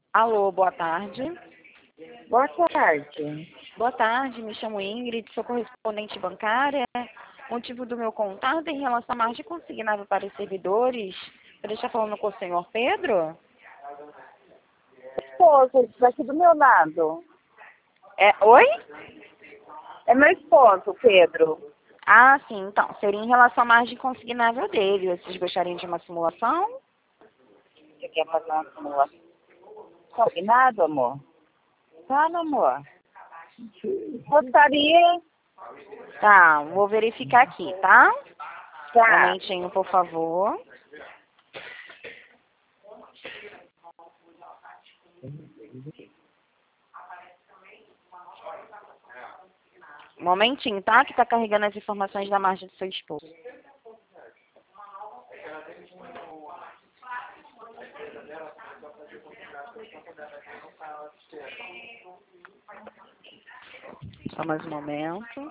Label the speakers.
Speaker 1: Alô, boa tarde.
Speaker 2: Boa tarde.
Speaker 1: Boa tarde, me chamo Ingrid, sou correspondente bancária. Motivo do meu contato é em relação à margem consignável para os servidores. Você está falando com o senhor Pedro?
Speaker 2: Esposo, isso daqui do meu lado.
Speaker 1: Oi?
Speaker 2: É meu esposo, Pedro.
Speaker 1: Ah, sim, então. Seria em relação à margem consignável dele. Vocês gostariam de uma simulação?
Speaker 2: Você quer fazer uma simulação? Combinado, amor? Fala, amor. Gostaria.
Speaker 1: Tá, vou verificar aqui, tá? Um
Speaker 2: Tá.
Speaker 1: momentinho, por favor. Um momentinho, tá? Que tá carregando as informações da margem do seu esposo. Só mais um momento.